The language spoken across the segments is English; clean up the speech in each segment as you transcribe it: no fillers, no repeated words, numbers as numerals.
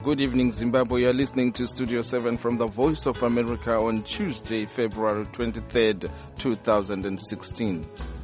Good evening, Zimbabwe. You're listening to Studio 7 from the Voice of America on Tuesday, February 23rd, 2016.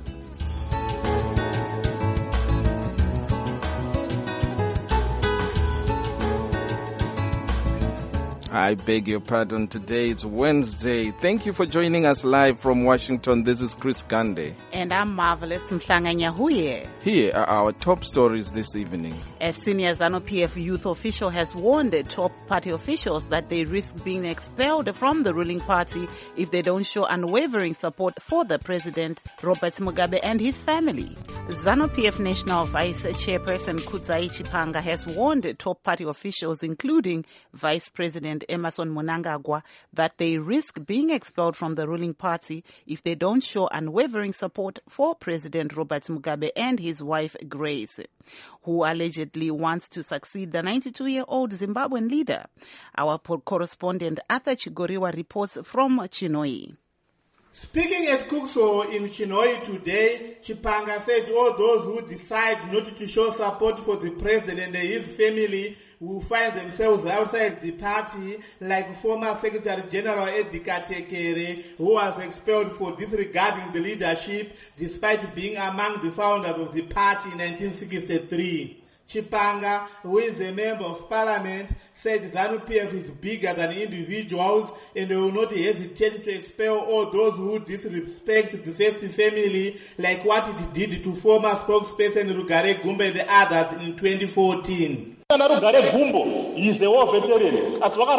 I beg your pardon. Today it's Wednesday. Thank you for joining us live from Washington. This is Chris Gande. And I'm Marvelous Mhlanga-Nyahuye. Here are our top stories this evening. A senior ZANU-PF youth official has warned the top party officials that they risk being expelled from the ruling party if they don't show unwavering support for the president, Robert Mugabe, and his family. ZANU-PF National Vice Chairperson Kudzai Chipanga has warned top party officials, including Vice President Emmerson Mnangagwa, that they risk being expelled from the ruling party if they don't show unwavering support for President Robert Mugabe and his wife Grace, who allegedly wants to succeed the 92-year-old Zimbabwean leader. Our correspondent Arthur Chigoriwa reports from Chinhoyi. Speaking at Kukso in Chinhoyi today, Chipanga said all those who decide not to show support for the president and his family will find themselves outside the party, like former Secretary General Eddie Katekere, who was expelled for disregarding the leadership despite being among the founders of the party in 1963. Chipanga, who is a member of parliament, said ZANU-PF is bigger than individuals and they will not hesitate to expel all those who disrespect the first family, like what it did to former spokesperson Rugare Gumbo and the others in 2014. Rugare Gumbo is a war veteran.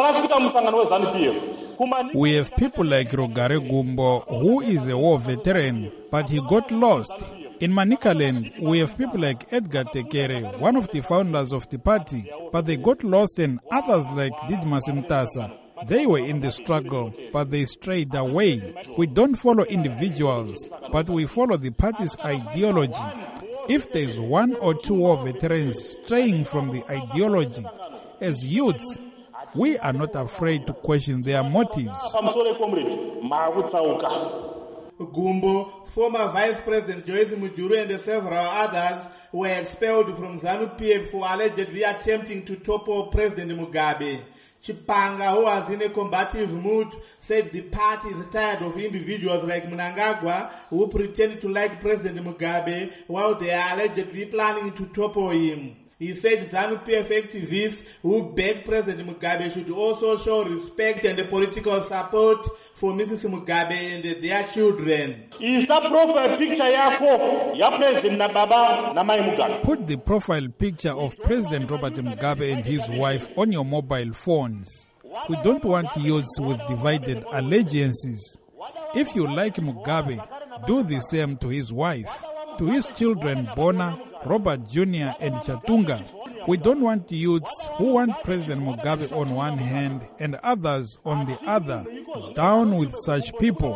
We have people like Rugare Gumbo, who is a war veteran, but he got lost. In Manicaland, we have people like Edgar Tekere, one of the founders of the party, but they got lost, and others like Didmas Mtasa. They were in the struggle, but they strayed away. We don't follow individuals, but we follow the party's ideology. If there's one or two war veterans straying from the ideology, as youths, we are not afraid to question their motives. Gumbo, former Vice President Joyce Mujuru and several others were expelled from ZANU-PF for allegedly attempting to topple President Mugabe. Chipanga, who was in a combative mood, said the party is tired of individuals like Mnangagwa who pretend to like President Mugabe while they are allegedly planning to topple him. He said ZANU-PF activists who beg President Mugabe should also show respect and political support for Mrs. Mugabe and their children. Put the profile picture of President Robert Mugabe and his wife on your mobile phones. We don't want youths with divided allegiances. If you like Mugabe, do the same to his wife, to his children Bona, Robert Jr. and Chatunga. We don't want youths who want President Mugabe on one hand and others on the other. Down with such people.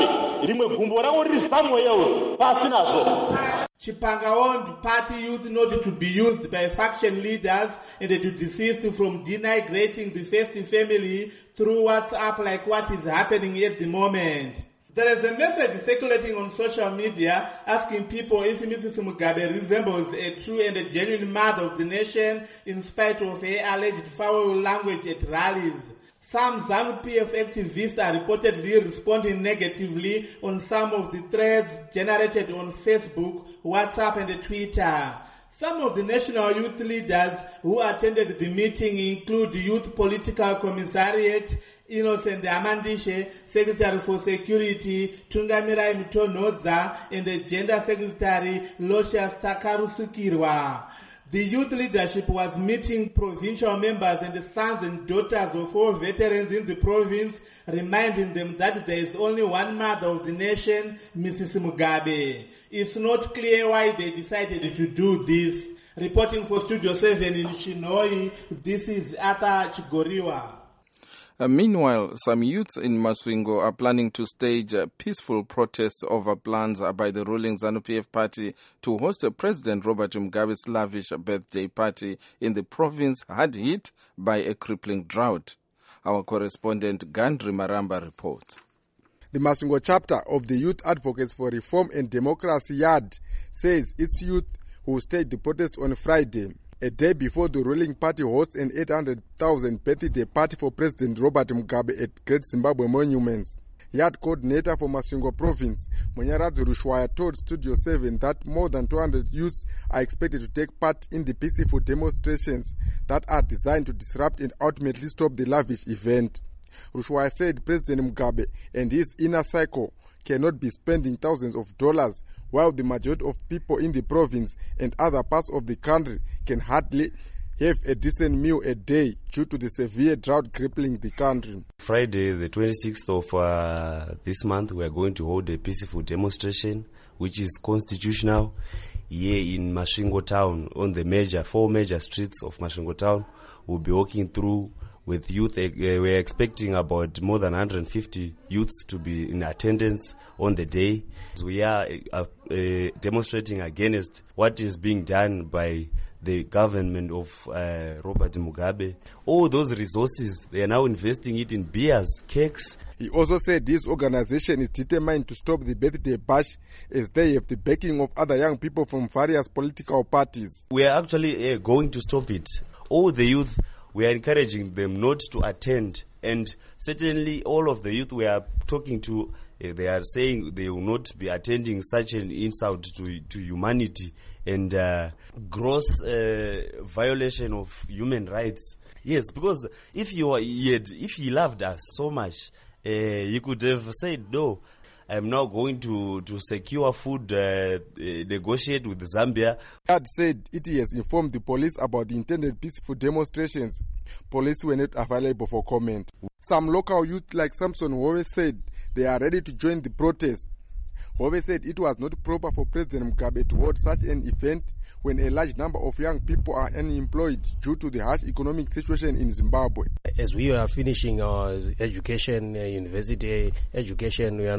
Chipanga warned party youth not to be used by faction leaders and to desist from denigrating the first family through WhatsApp like what is happening at the moment. There is a message circulating on social media asking people if Mrs. Mugabe resembles a true and a genuine mother of the nation in spite of her alleged foul language at rallies. Some ZANU-PF activists are reportedly responding negatively on some of the threads generated on Facebook, WhatsApp and Twitter. Some of the national youth leaders who attended the meeting include the Youth Political Commissariat, Innocent Amandishe, Secretary for Security, Tungamirai Mtonodza, and the Gender Secretary, Locious Takarusukirwa. The youth leadership was meeting provincial members and the sons and daughters of all veterans in the province, reminding them that there is only one mother of the nation, Mrs. Mugabe. It's not clear why they decided to do this. Reporting for Studio 7 in Chinhoyi, this is Arthur Chigoriwa. Meanwhile, some youths in Masvingo are planning to stage a peaceful protest over plans by the ruling ZANU-PF party to host President Robert Mugabe's lavish birthday party in the province hard hit by a crippling drought. Our correspondent Gandri Maramba reports. The Masvingo chapter of the Youth Advocates for Reform and Democracy YAD says its youth will stage the protest on Friday. A day before the ruling party hosts an 800,000 birthday party for President Robert Mugabe at Great Zimbabwe Monuments. Yard coordinator for Masvingo province, Munyaradzi Rushwaya, told Studio 7 that more than 200 youths are expected to take part in the peaceful demonstrations that are designed to disrupt and ultimately stop the lavish event. Rushwaya said President Mugabe and his inner circle cannot be spending thousands of dollars while the majority of people in the province and other parts of the country can hardly have a decent meal a day due to the severe drought crippling the country. Friday, the 26th of this month, we are going to hold a peaceful demonstration, which is constitutional, here in Masvingo town, on the four major streets of Masvingo town. We'll be walking through with youth. We're expecting about more than 150 youths to be in attendance on the day. We are demonstrating against what is being done by the government of Robert Mugabe. All those resources, they are now investing it in beers, cakes. He also said this organization is determined to stop the birthday bash as they have the backing of other young people from various political parties. We are actually going to stop it. All the youth, we are encouraging them not to attend. And certainly all of the youth we are talking to, they are saying they will not be attending such an insult to humanity and gross violation of human rights. Yes, because if he loved us so much, he could have said, no, I'm now going to secure food, negotiate with Zambia. God said it has informed the police about the intended peaceful demonstrations. Police were not available for comment. Some local youth like Samson Hove said they are ready to join the protest. Hove said it was not proper for President Mugabe to hold such an event when a large number of young people are unemployed due to the harsh economic situation in Zimbabwe. As we are finishing our education, university education, we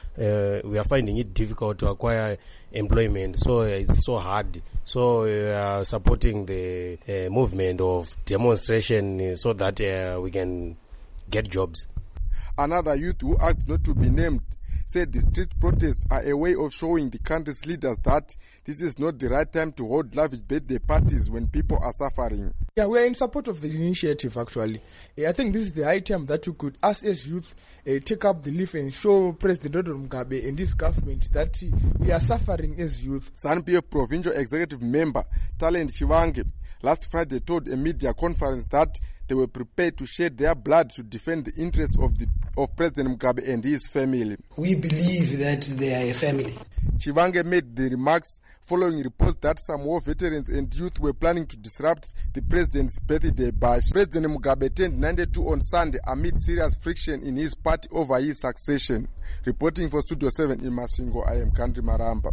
are finding it difficult to acquire employment, so it's so hard. So we are supporting the movement of demonstration so that we can get jobs. Another youth who asked not to be named said the street protests are a way of showing the country's leaders that this is not the right time to hold lavish birthday parties when people are suffering. Yeah, we are in support of the initiative, actually. I think this is the high time that we could, us as youth, take up the leaf and show President Robert Mugabe and this government that we are suffering as youth. ZANU-PF Provincial Executive Member Talent Chivange last Friday told a media conference that they were prepared to shed their blood to defend the interests of President Mugabe and his family. We believe that they are a family. Chivange made the remarks following reports that some war veterans and youth were planning to disrupt the president's birthday bash. President Mugabe turned 92 on Sunday amid serious friction in his party over his succession. Reporting for Studio 7 in Masvingo, I am Kandri Maramba.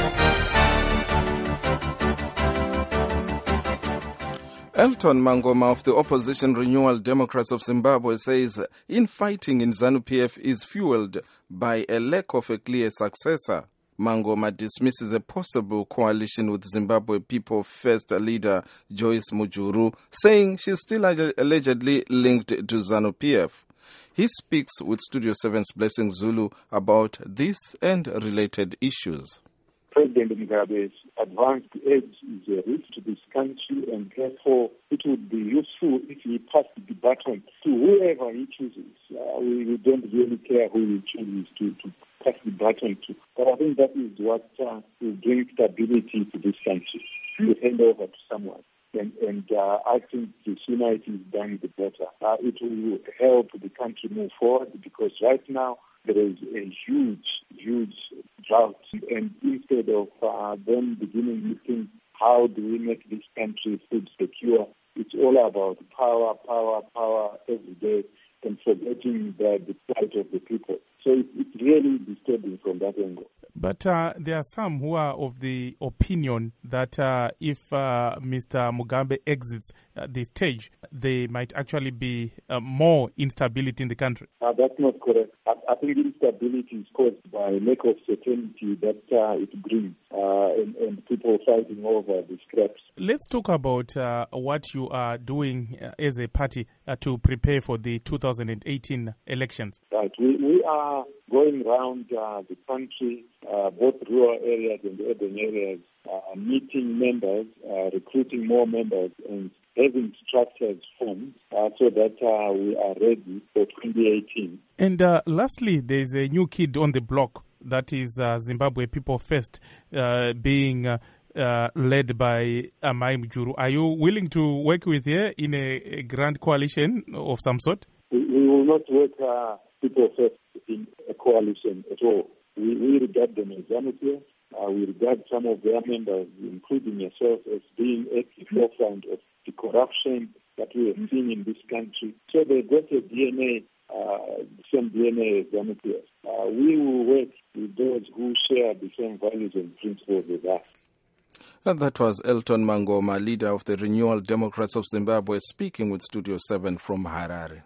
Elton Mangoma of the opposition Renewal Democrats of Zimbabwe says infighting in ZANU-PF is fueled by a lack of a clear successor. Mangoma dismisses a possible coalition with Zimbabwe People First leader Joyce Mujuru, saying she's still allegedly linked to ZANU-PF. He speaks with Studio 7's Blessing Zulu about this and related issues. President Mugabe's advanced age is a risk to this country, and therefore it would be useful if he passed the baton to whoever he chooses. We don't really care who he chooses to pass the baton to. But I think that is what will bring stability to this country, to hand over to someone. And I think the sooner it is done, the better. It will help the country move forward, because right now there is a huge drought. And instead of them beginning looking how do we make this country food secure, it's all about power every day, and forgetting the plight of the people. So it's really disturbing from that angle. But there are some who are of the opinion that if Mr. Mugabe exits the stage, there might actually be more instability in the country. That's not correct. I think instability is caused by lack of certainty that it brings, and people fighting over the scraps. Let's talk about what you are doing as a party to prepare for the 2018 elections. Right. We are going around the country, both rural areas and urban areas, meeting members, recruiting more members, and having structures formed so that we are ready for 2018. And lastly, there's a new kid on the block, that is Zimbabwe People First, being led by Amai Mujuru. Are you willing to work with her in a grand coalition of some sort? We will not work People First in a coalition at all. We regard them as ZANU-PF. We regard some of their members, including yourself, as being at the forefront of the corruption that we have seen in this country. So they've got a DNA, the same DNA as ZANU-PF. We will work with those who share the same values and principles with us. And that was Elton Mangoma, leader of the Renewal Democrats of Zimbabwe, speaking with Studio 7 from Harare.